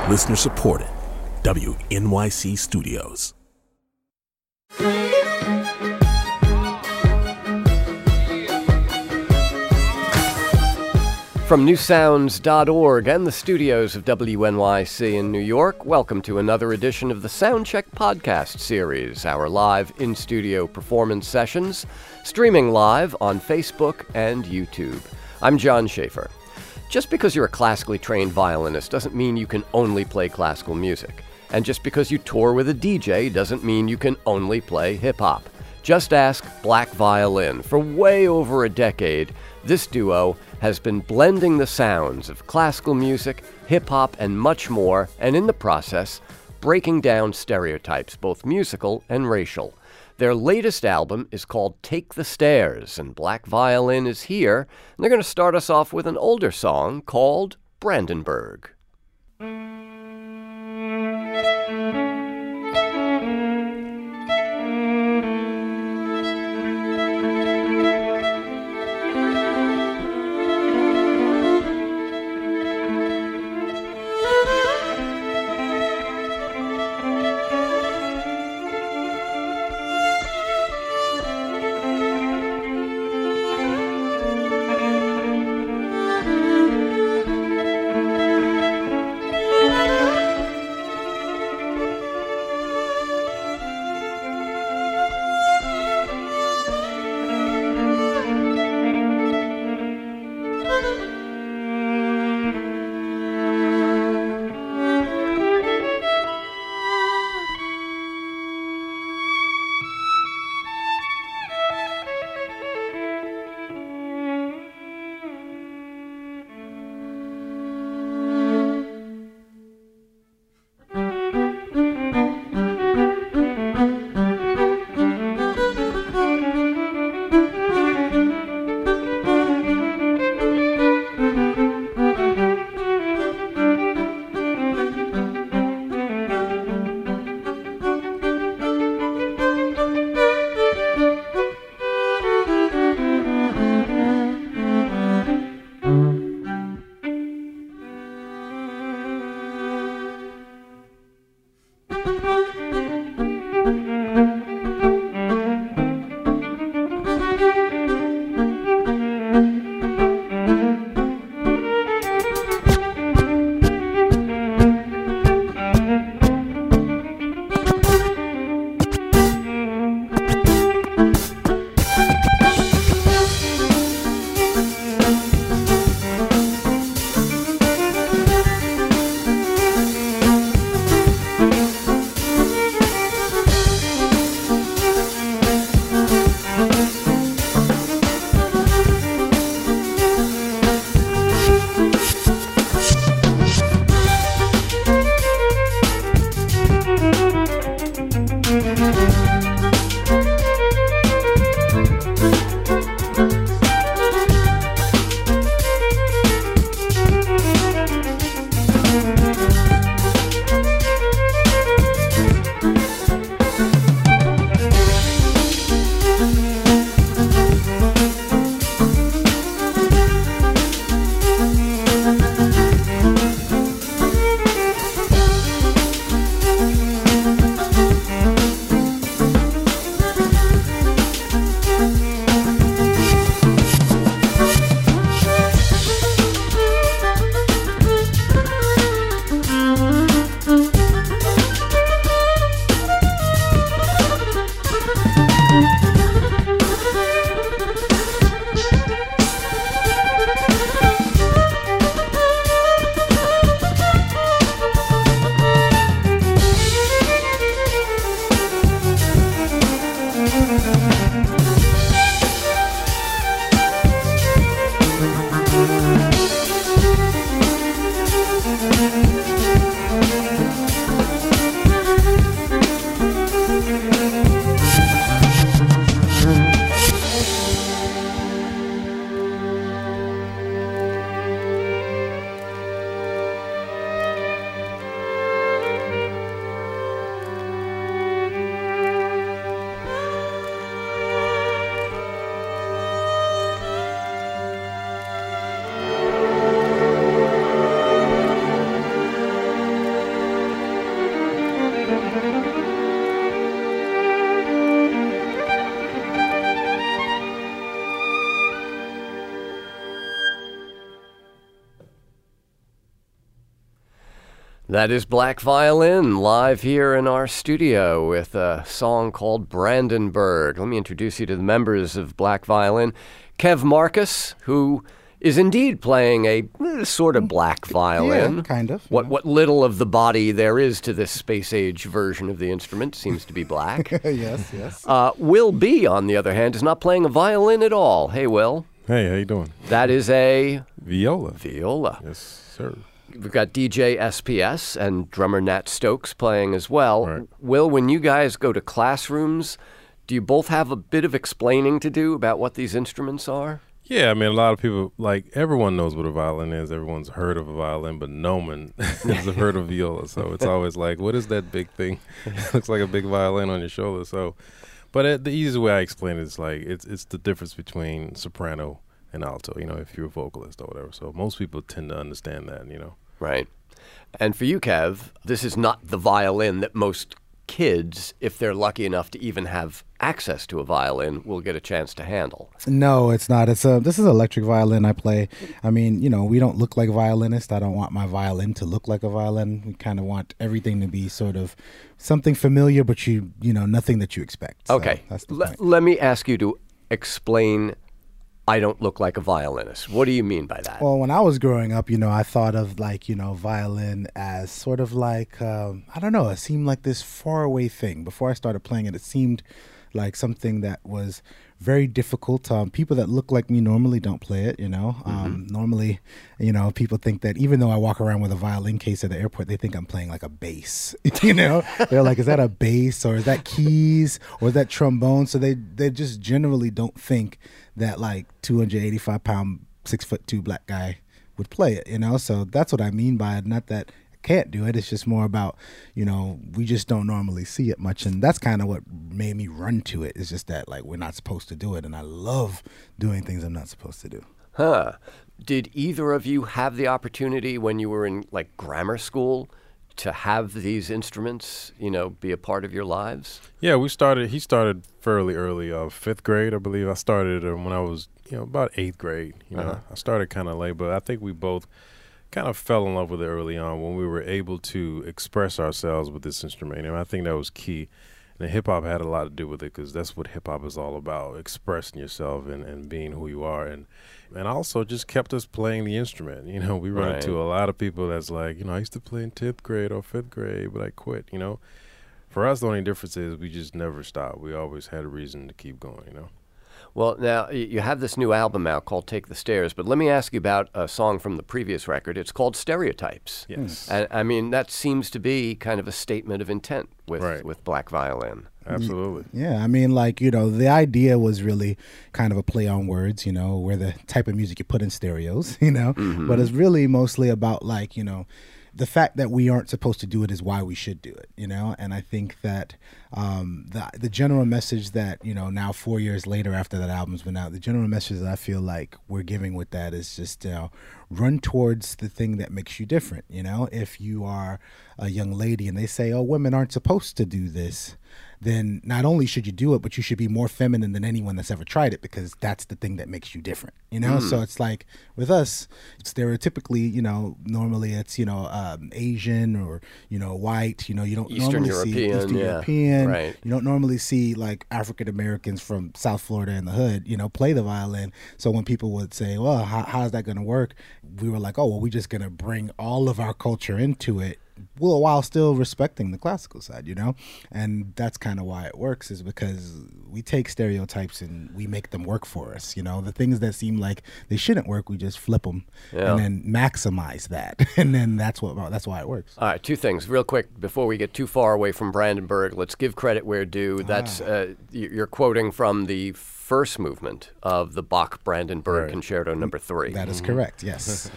Listener supported. WNYC Studios. From newsounds.org and the studios of WNYC in New York, welcome to another edition of the Soundcheck podcast series, our live in-studio performance sessions, streaming live on Facebook and YouTube. I'm John Schaefer. Just because you're a classically trained violinist doesn't mean you can only play classical music. And just because you tour with a DJ doesn't mean you can only play hip-hop. Just ask Black Violin. For way over a decade, this duo has been blending the sounds of classical music, hip-hop, and much more, and in the process, breaking down stereotypes, both musical and racial. Their latest album is called Take the Stairs, and Black Violin is here, and they're going to start us off with an older song called Brandenburg. That is Black Violin live here in our studio with a song called Brandenburg. Let me introduce you to the members of Black Violin. Kev Marcus, who is indeed playing a sort of black violin. Yeah, kind of. What little of the body there is to this space-age version of the instrument seems to be black. Yes. Will B., on the other hand, is not playing a violin at all. Hey, Will. Hey, how you doing? That is a... Viola. Yes, sir. We've got DJ SPS and drummer Nat Stokes playing as well. Right. Will, when you guys go to classrooms, do you both have a bit of explaining to do about what these instruments are? Yeah, I mean, a lot of people, everyone knows what a violin is. Everyone's heard of a violin, but no one has heard of viola. So it's always like, what is that big thing? It looks like a big violin on your shoulder. So, but the easiest way I explain it is it's the difference between soprano and alto, if you're a vocalist or whatever. So most people tend to understand that, Right. And for you, Kev, this is not the violin that most kids, if they're lucky enough to even have access to a violin, will get a chance to handle. No, it's not. This is an electric violin I play. I mean, we don't look like violinists. I don't want my violin to look like a violin. We kind of want everything to be sort of something familiar, but nothing that you expect. So Okay. that's the point. Let me ask you to explain I don't look like a violinist. What do you mean by that? Well, when I was growing up, I thought of violin as sort of like, I don't know, it seemed like this faraway thing. Before I started playing it, it seemed like something that was very difficult. People that look like me normally don't play it, Normally, people think that even though I walk around with a violin case at the airport, they think I'm playing like a bass, They're like, is that a bass or is that keys or is that trombone? So they just generally don't think that 285-pound, 6'2" black guy would play it, So that's what I mean by it. Not that I can't do it. It's just more about, we just don't normally see it much. And that's kind of what made me run to it. It's just that we're not supposed to do it. And I love doing things I'm not supposed to do. Huh. Did either of you have the opportunity when you were in grammar school to have these instruments, be a part of your lives? Yeah, he started fairly early, 5th grade, I believe. I started when I was, about 8th grade. I started kind of late, but I think we both kind of fell in love with it early on when we were able to express ourselves with this instrument. And I think that was key. And hip-hop had a lot to do with it because that's what hip-hop is all about, expressing yourself and being who you are. And also just kept us playing the instrument. We run into a lot of people that's like, I used to play in 10th grade or 5th grade, but I quit, For us, the only difference is we just never stopped. We always had a reason to keep going, Well, now, you have this new album out called Take the Stairs, but let me ask you about a song from the previous record. It's called Stereotypes. Yes. And, I mean, that seems to be kind of a statement of intent with Black Violin. Absolutely. Yeah, I mean, the idea was really kind of a play on words, we're the type of music you put in stereos, Mm-hmm. But it's really mostly about the fact that we aren't supposed to do it is why we should do it, And I think that the general message that, now 4 years later after that album's been out, the general message that I feel like we're giving with that is just, run towards the thing that makes you different, If you are a young lady and they say, oh, women aren't supposed to do this, then not only should you do it, but you should be more feminine than anyone that's ever tried it because that's the thing that makes you different, So it's like with us, stereotypically, normally it's, Asian or, white, you don't Eastern normally see Eastern yeah. European. Right. You don't normally see African Americans from South Florida in the hood, play the violin. So when people would say, well, how's that going to work? We were like, oh, well, we're just going to bring all of our culture into it. Well, while still respecting the classical side, and that's kind of why it works is because we take stereotypes and we make them work for us. The things that seem like they shouldn't work, we just flip them and then maximize that, and then that's why it works. All right, two things real quick before we get too far away from Brandenburg. Let's give credit where due. That's you're quoting from the first movement of the Bach Brandenburg Concerto No. 3. That is correct. Yes.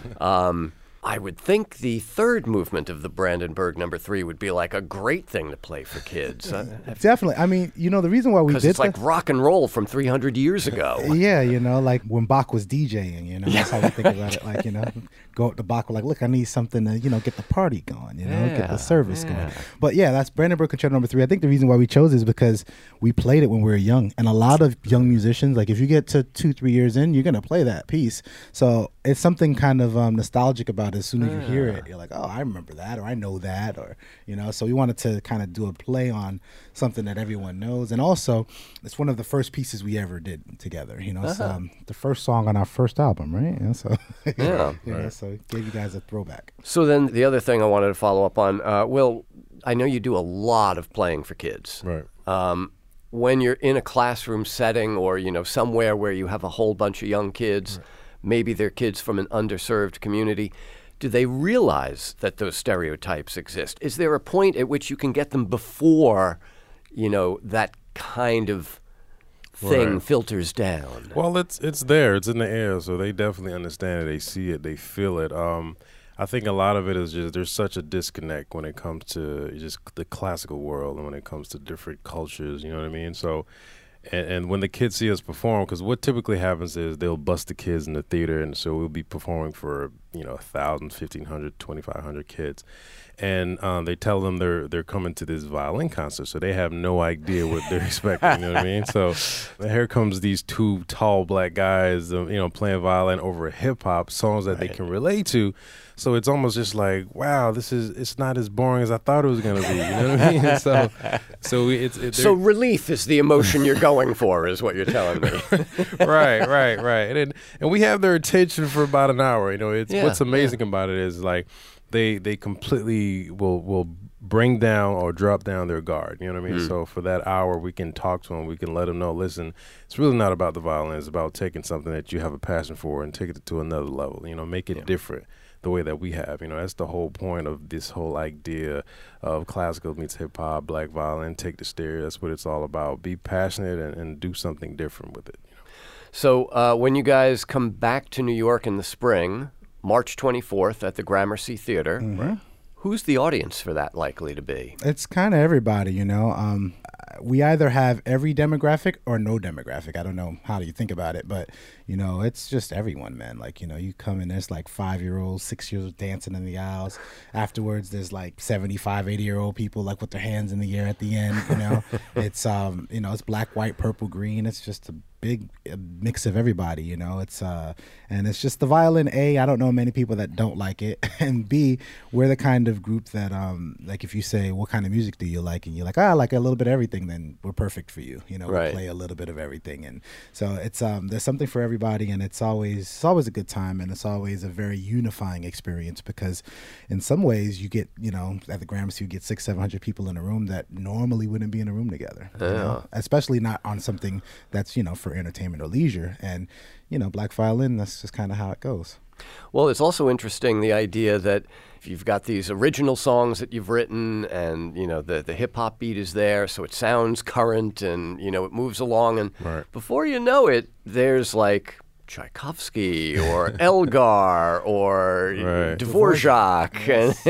I would think the third movement of the Brandenburg No. 3 would be a great thing to play for kids. Definitely. I mean, the reason why we did it's like rock and roll from 300 years ago. Yeah, when Bach was DJing, that's how we think about it. Go up to Bach, we're like, look, I need something to, get the party going, get the service going. But yeah, that's Brandenburg Concerto No. 3. I think the reason why we chose it is because we played it when we were young. And a lot of young musicians, if you get to 2-3 years in, you're going to play that piece. So it's something kind of nostalgic about it. As soon as you hear it, you're like, oh, I remember that, or I know that, or, you know. So we wanted to kind of do a play on something that everyone knows. And also, it's one of the first pieces we ever did together. You know, it's the first song on our first album, right? And so, so it gave you guys a throwback. So then the other thing I wanted to follow up on, Will, I know you do a lot of playing for kids. Right. When you're in a classroom setting or, you know, somewhere where you have a whole bunch of young kids, maybe they're kids from an underserved community, do they realize that those stereotypes exist? Is there a point at which you can get them before, you know, that kind of thing filters down? Well, it's there. It's in the air, so they definitely understand it. They see it. They feel it. I think a lot of it is just there's such a disconnect when it comes to just the classical world and when it comes to different cultures, you know what I mean? So, and when the kids see us perform, because what typically happens is they'll bust the kids in the theater, and so we'll be performing for, you know, 1,000, 1,500, 2,500 kids. And they tell them they're coming to this violin concert, so they have no idea what they're expecting, you know what I mean? So here comes these two tall black guys, you know, playing violin over hip-hop songs that they can relate to. So it's almost just like, wow, it's not as boring as I thought it was going to be, you know what I mean? So relief is the emotion you're going for, is what you're telling me. Right. And we have their attention for about an hour, you know. What's amazing about it is, like, they completely will bring down or drop down their guard, you know what I mean? So for that hour, we can talk to them. We can let them know, listen, it's really not about the violin. It's about taking something that you have a passion for and take it to another level, you know, make it different the way that we have. You know, that's the whole point of this whole idea of classical meets hip-hop, black violin, take the stereo. That's what it's all about. Be passionate and do something different with it. You know? So when you guys come back to New York in the spring, March 24th at the Gramercy Theater, who's the audience for that likely to be? It's kind of everybody, you know. We either have every demographic or no demographic. I don't know how you think about it, but, you know, it's just everyone, man. Like, you know, you come in, there's like 5-year-olds, 6-year-olds dancing in the aisles. Afterwards, there's like 75, 80-year-old people like with their hands in the air at the end, you know. It's, you know, it's black, white, purple, green. It's just a big mix of everybody, you know. It's and it's just the violin. A, I don't know many people that don't like it, and B, we're the kind of group that like if you say what kind of music do you like, and you're like, I like a little bit of everything, then we're perfect for you, you know. We play a little bit of everything, and so it's there's something for everybody, and it's always a good time, and it's always a very unifying experience, because in some ways you get, you know, at the Gramercy you get 600-700 people in a room that normally wouldn't be in a room together, you know? Especially not on something that's, you know, for entertainment or leisure. And, you know, black violin, that's just kind of how it goes. Well, it's also interesting, the idea that if you've got these original songs that you've written, and, you know, the hip-hop beat is there, so it sounds current, and, you know, it moves along, and before you know it, there's like Tchaikovsky or Elgar or Dvorak,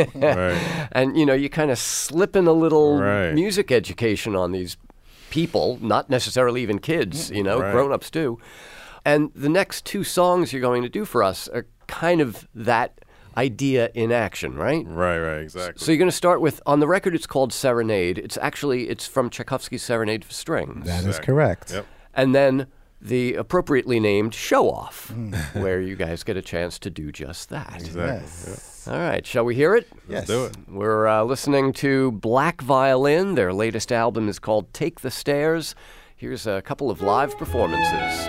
and you know, you kind of slip in a little music education on these people, not necessarily even kids, you know, grown-ups too. And the next two songs you're going to do for us are kind of that idea in action, right? Right, exactly. So you're going to start with, on the record it's called Serenade. It's from Tchaikovsky's Serenade for Strings. That is correct. Yep. And then the appropriately named Show Off, where you guys get a chance to do just that. Exactly. Yes. All right, shall we hear it? Yes. Let's do it. We're listening to Black Violin. Their latest album is called Take the Stairs. Here's a couple of live performances.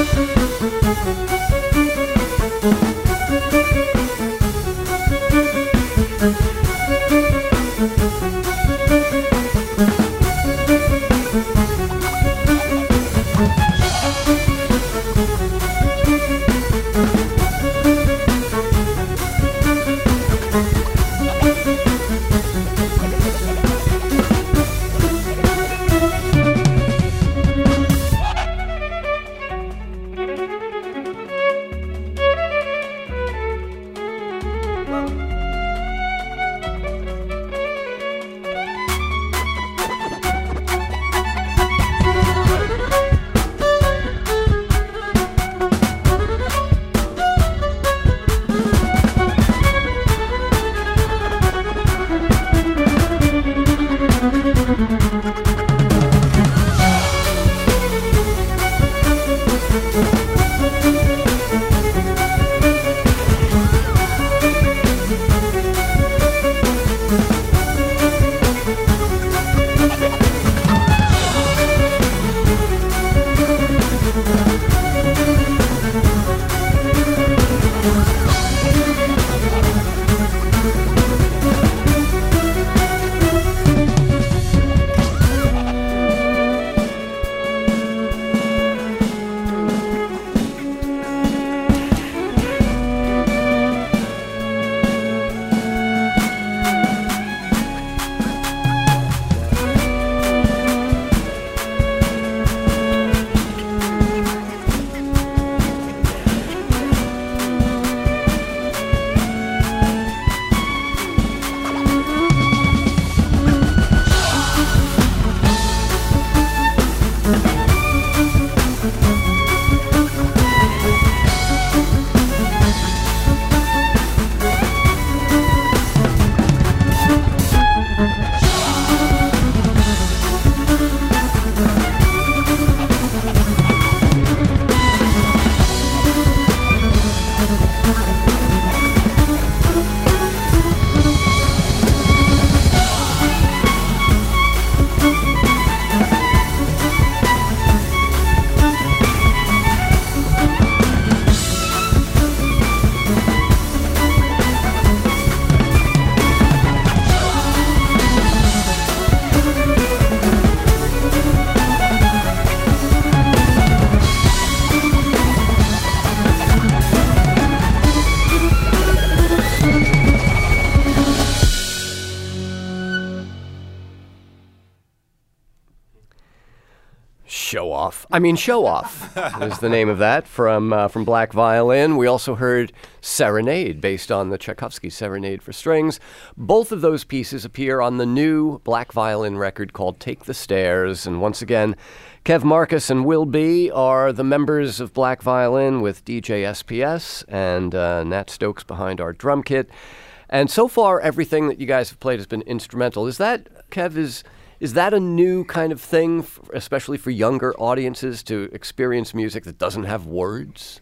Show Off is the name of that from Black Violin. We also heard Serenade, based on the Tchaikovsky Serenade for Strings. Both of those pieces appear on the new Black Violin record called Take the Stairs. And once again, Kev Marcus and Will B are the members of Black Violin, with DJ SPS and Nat Stokes behind our drum kit. And so far, everything that you guys have played has been instrumental. Is that, Kev, is that a new kind of thing, especially for younger audiences, to experience music that doesn't have words?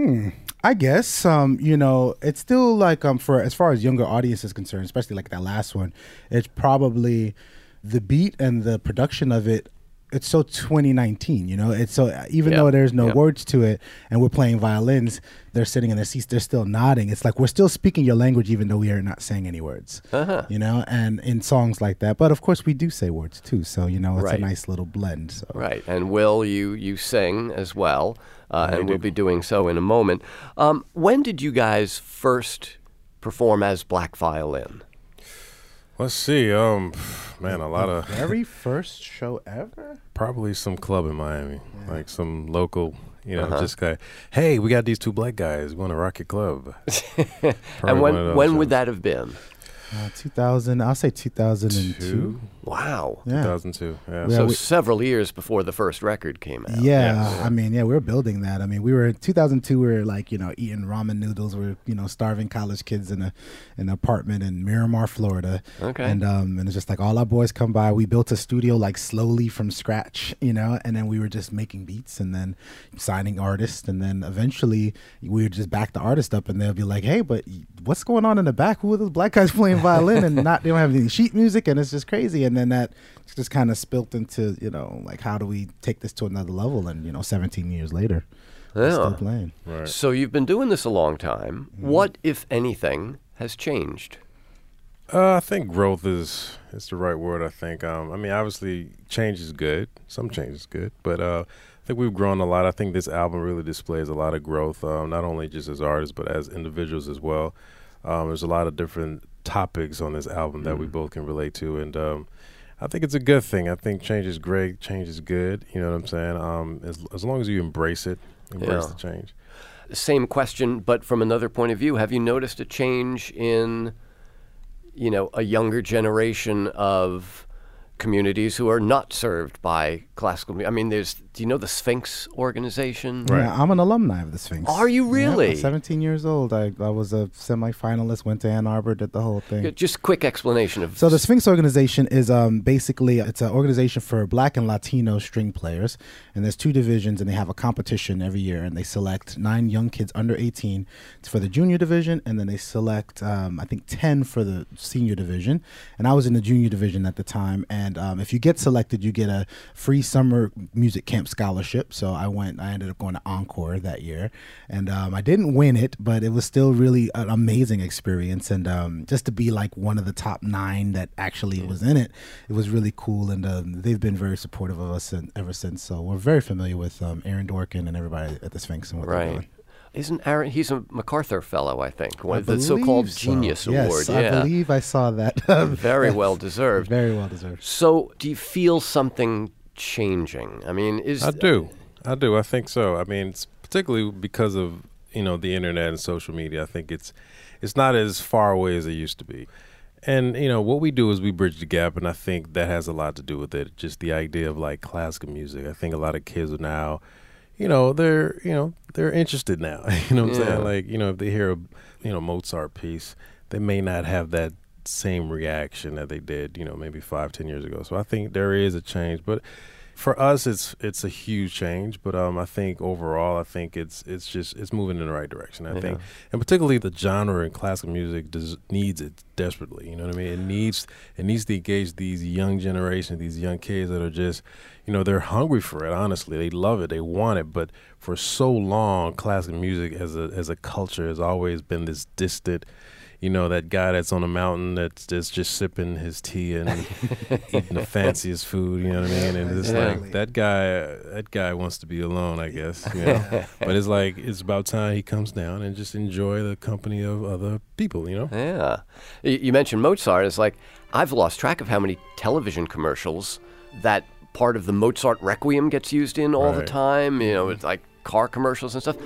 I guess, it's still like, for as far as younger audience is concerned, especially like that last one, it's probably the beat and the production of it. It's so 2019, it's so, even though there's no words to it and we're playing violins, they're sitting in their seats, they're still nodding. It's like we're still speaking your language even though we are not saying any words, and in songs like that. But of course we do say words too. So, it's a nice little blend. So. Right. And Will, you sing as well, and we'll be doing so in a moment. When did you guys first perform as Black Violin? Let's see. Man, a lot of... Very first show ever? Probably some club in Miami. Like some local, just guy. Hey, we got these two black guys. We want to rock your club. And when would that have been? 2000, I'll say 2002. Wow. Yeah. 2002. Yeah. So several years before the first record came out. Yeah. I mean, we were building that. I mean, we were in 2002. We were like, eating ramen noodles. We were, starving college kids in an apartment in Miramar, Florida. Okay. And it's just like all our boys come by. We built a studio like slowly from scratch, and then we were just making beats and then signing artists. And then eventually we would just back the artist up and they'll be like, hey, but what's going on in the back? Who are those black guys playing violin and they don't have any sheet music, and it's just crazy. And then that just kind of spilt into, like, how do we take this to another level? And 17 years later, We're Yeah. still playing. Right. So you've been doing this a long time. What, if anything, has changed? I think growth is the right word. I think. I mean, obviously, change is good. Some change is good, but I think we've grown a lot. I think this album really displays a lot of growth, not only just as artists but as individuals as well. There's a lot of different topics on this album that we both can relate to, and I think it's a good thing. I think change is great. Change is good. You know what I'm saying? As long as you embrace it, embrace the change. Same question, but from another point of view. Have you noticed a change in, a younger generation of communities who are not served by classical music? I mean, do you know the Sphinx organization? Right. Yeah, I'm an alumni of the Sphinx. Are you really? Yeah, I'm 17 years old. I was a semi-finalist, went to Ann Arbor, did the whole thing. Just quick explanation of. So the Sphinx organization is basically, it's an organization for Black and Latino string players, and there's 2 divisions, and they have a competition every year, and they select 9 young kids under 18 for the junior division, and then they select I think 10 for the senior division, and I was in the junior division at the time, and if you get selected, you get a free summer music camp scholarship. So I ended up going to Encore that year, and I didn't win it, but it was still really an amazing experience, and just to be like one of the top 9 that actually was in it, it was really cool, and they've been very supportive of us ever since. So we're very familiar with Aaron Dworkin and everybody at the Sphinx and what they're doing. Isn't Aaron? He's a MacArthur Fellow, I think. The so-called Genius Award. Yes, I believe I saw that. Very well deserved. Very well deserved. So, do you feel something changing? I mean, I do. I think so. I mean, it's particularly because of the internet and social media. I think it's not as far away as it used to be. And what we do is we bridge the gap, and I think that has a lot to do with it. Just the idea of like classical music. I think a lot of kids are now, they're interested now. You know what I'm saying? Like, if they hear a Mozart piece, they may not have that same reaction that they did, maybe 5-10 years ago. So I think there is a change, but for us, it's a huge change. But I think overall, it's moving in the right direction. I think, and particularly the genre in classical music needs it desperately. You know what I mean? It needs to engage these young generation, these young kids that are just, they're hungry for it. Honestly, they love it, they want it. But for so long, classical music as a culture has always been this distant. That guy that's on a mountain that's just sipping his tea and eating the fanciest food, you know what I mean? And it's like that guy wants to be alone, I guess. But it's like it's about time he comes down and just enjoy the company of other people, Yeah. You mentioned Mozart. It's like I've lost track of how many television commercials that part of the Mozart Requiem gets used in all the time. It's like car commercials and stuff.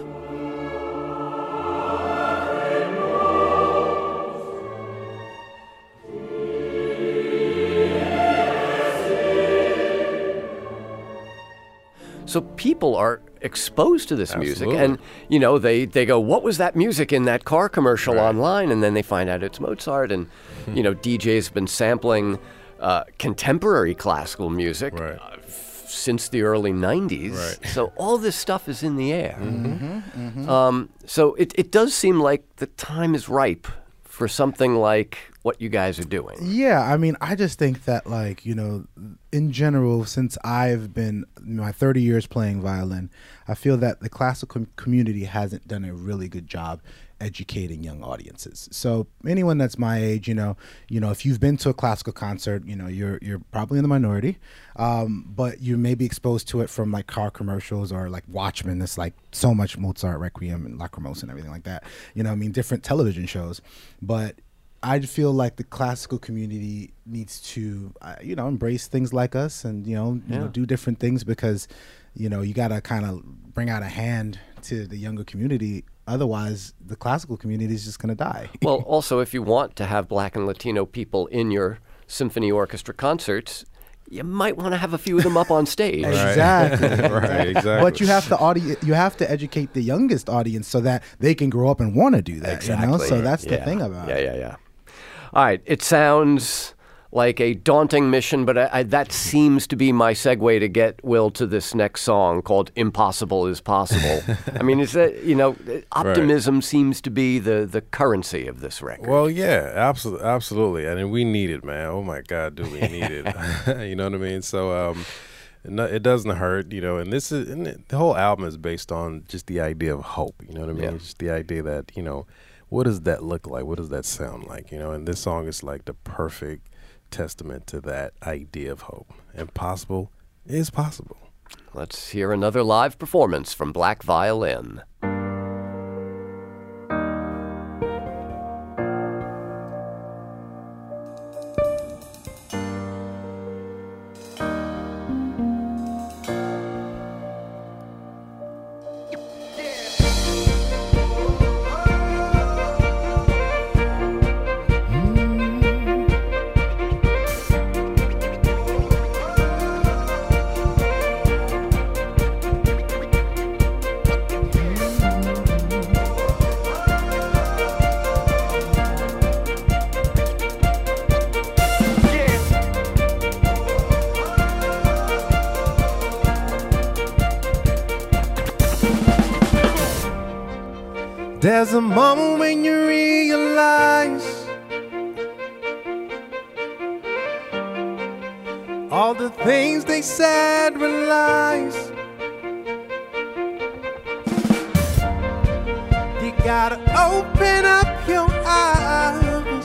So people are exposed to this music, and they go, "What was that music in that car commercial online?" And then they find out it's Mozart, and DJs have been sampling contemporary classical music since the early '90s. Right. So all this stuff is in the air. So it does seem like the time is ripe for something like what you guys are doing. Yeah, I mean, I just think that, like, in general, since I've been my 30 years playing violin, I feel that the classical community hasn't done a really good job educating young audiences. So anyone that's my age, if you've been to a classical concert, you're probably in the minority, but you may be exposed to it from like car commercials or like Watchmen. There's like so much Mozart Requiem and Lacrimosa and everything like that. Different television shows, but I feel like the classical community needs to, embrace things like us and, do different things because, you got to kind of bring out a hand to the younger community. Otherwise, the classical community is just going to die. Well, also, if you want to have Black and Latino people in your symphony orchestra concerts, you might want to have a few of them up on stage. Exactly. Exactly. But you have to educate the youngest audience so that they can grow up and want to do that. Exactly. So that's the thing about it. Yeah. All right. It sounds like a daunting mission, but that seems to be my segue to get Will to this next song called "Impossible is Possible." I mean, is that optimism seems to be the currency of this record. Well, yeah, absolutely. I mean, we need it, man. Oh my God, do we need it? You know what I mean? So, it doesn't hurt, you know. And the whole album is based on just the idea of hope. You know what I mean? Yeah. It's just the idea that, you know, what does that look like? What does that sound like? You know, and this song is like the perfect testament to that idea of hope. Impossible is possible. Let's hear another live performance from Black Violin. There's a moment when you realize all the things they said were lies. You gotta open up your eyes,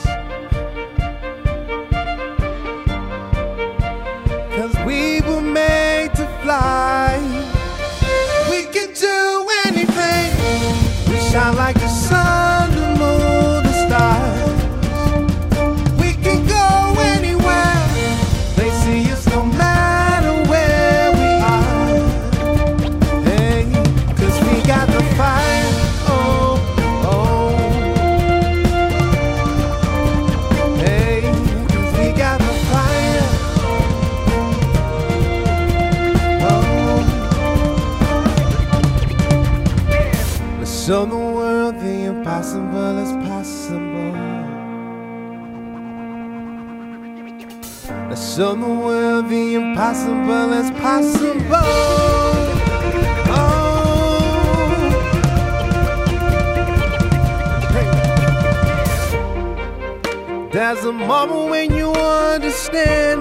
'cause we were made to fly. We can do anything. We shine like the sun, the moon, the stars. We can go anywhere. They see us no matter where we are. Hey, 'cause we got the fire. Oh, oh. Hey, 'cause we got the fire. Oh. Let's show the world the impossible is possible. Let's show the world the impossible is possible. Oh. Hey. There's a moment when you understand.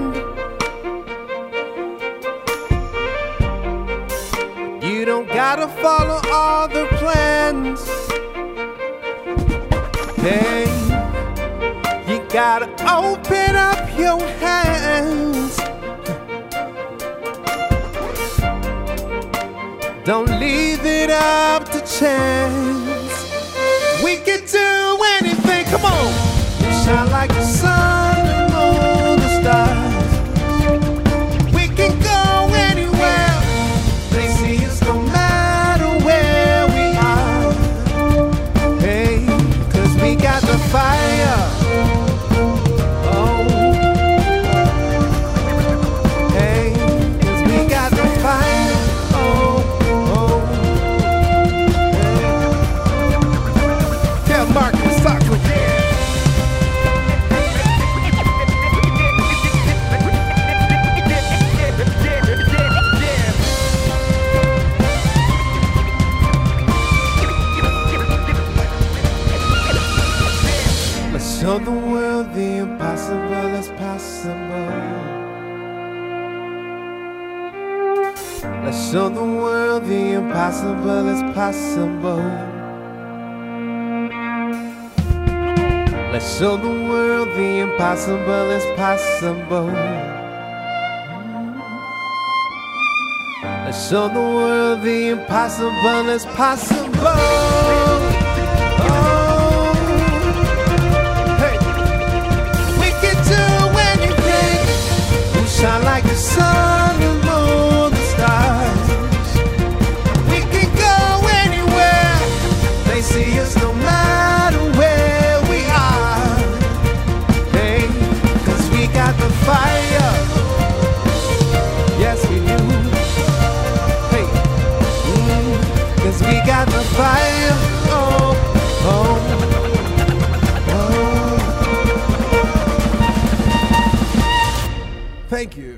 You don't gotta follow all the plans. Hey, you gotta open up your hands. Don't leave it up to chance. We can do anything, come on. We shine like the sun, the moon, the stars. We can go anywhere. They see us no matter where we are. Hey, 'cause we got the fire. Oh. Hey, 'cause we got the fire. Oh, oh. Hey. Tell Marcus, talk with Let's show the world the impossible is possible. Let's show the world the impossible is possible. Let's show the world the impossible is possible. Let's show the world the impossible is possible. Oh, hey, we can do anything. We shine like the sun, the moon, the stars. We can go anywhere. They see us no matter where we are. Hey, 'cause we got the fire. Yes, we do. Hey, 'cause we got the fire. Oh, oh, oh. Thank you.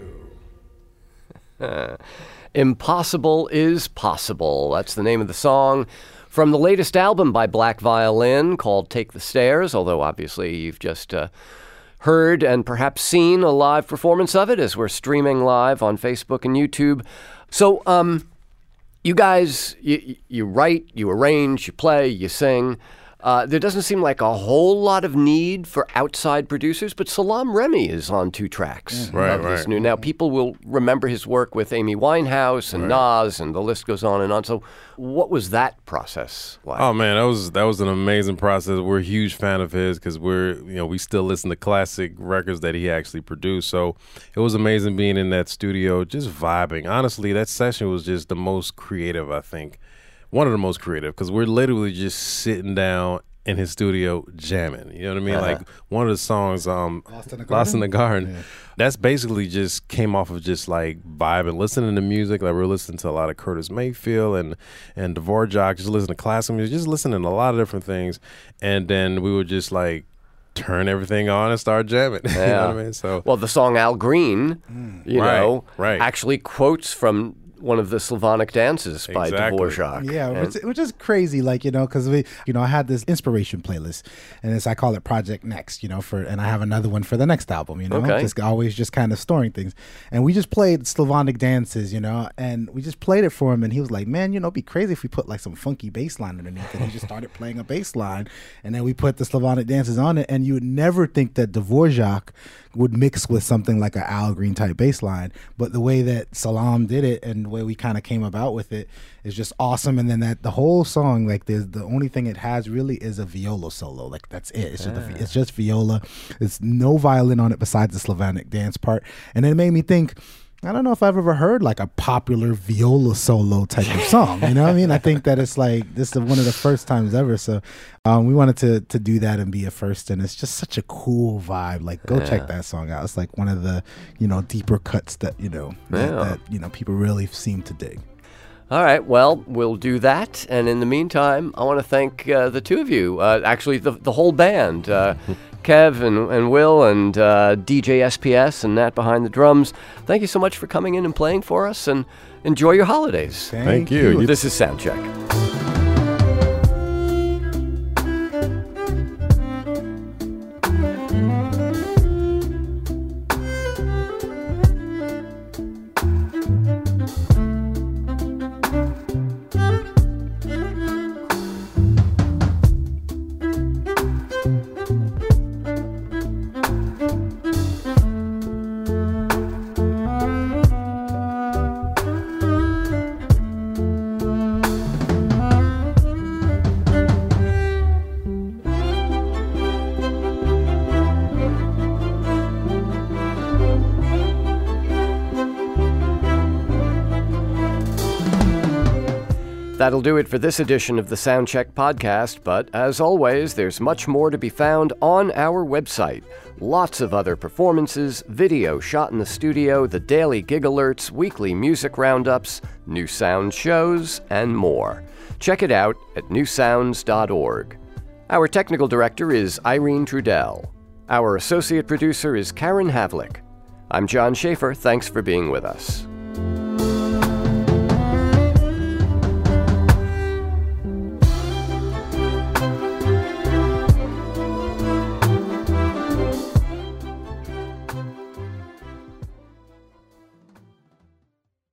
Impossible is Possible. That's the name of the song from the latest album by Black Violin called Take the Stairs, although obviously you've just heard and perhaps seen a live performance of it, as we're streaming live on Facebook and YouTube. So, you guys, you write, you arrange, you play, you sing. There doesn't seem like a whole lot of need for outside producers, but Salaam Remi is on 2 tracks of this new. Now, people will remember his work with Amy Winehouse and Nas, and the list goes on and on. So what was that process like? Oh, man, that was an amazing process. We're a huge fan of his because we still listen to classic records that he actually produced. So it was amazing being in that studio, just vibing. Honestly, that session was just the most creative, I think. One of the most creative, because we're literally just sitting down in his studio jamming. You know what I mean? Like one of the songs, Lost in the Garden, yeah. That's basically just came off of just like vibing, listening to music. Like we're listening to a lot of Curtis Mayfield and Dvorak, just listening to classical music, just listening to a lot of different things. And then we would just like turn everything on and start jamming. Yeah. You know what I mean? So, well, the song Al Green, right. actually quotes from one of the Slavonic dances by Dvorak. Yeah, which is crazy, like, because I had this inspiration playlist, and I call it Project Next, and I have another one for the next album, just always just kind of storing things. And we just played Slavonic dances, and we just played it for him, and he was like, man, it'd be crazy if we put like some funky bass line underneath it. And he just started playing a bass line, and then we put the Slavonic dances on it, and you would never think that Dvorak would mix with something like an Al Green type bass line, but the way that Salaam did it and the way we kind of came about with it is just awesome. And then the whole song, like the only thing it has really is a viola solo. Like that's it. It's just viola. There's no violin on it besides the Slavonic dance part. And it made me think, I don't know if I've ever heard like a popular viola solo type of song. You know what I mean? I think that it's like, this is one of the first times ever. So we wanted to do that and be a first. And it's just such a cool vibe. Like go check that song out. It's like one of the, deeper cuts that, that people really seem to dig. All right, well, we'll do that. And in the meantime, I want to thank the two of you, actually the whole band, Kev and Will and DJ SPS and Nat behind the drums. Thank you so much for coming in and playing for us, and enjoy your holidays. Thank you. This is Soundcheck. That'll do it for this edition of the Soundcheck podcast, but as always, there's much more to be found on our website. Lots of other performances, video shot in the studio, the daily gig alerts, weekly music roundups, new sound shows, and more. Check it out at newsounds.org. Our technical director is Irene Trudell. Our associate producer is Karen Havlick. I'm John Schaefer. Thanks for being with us.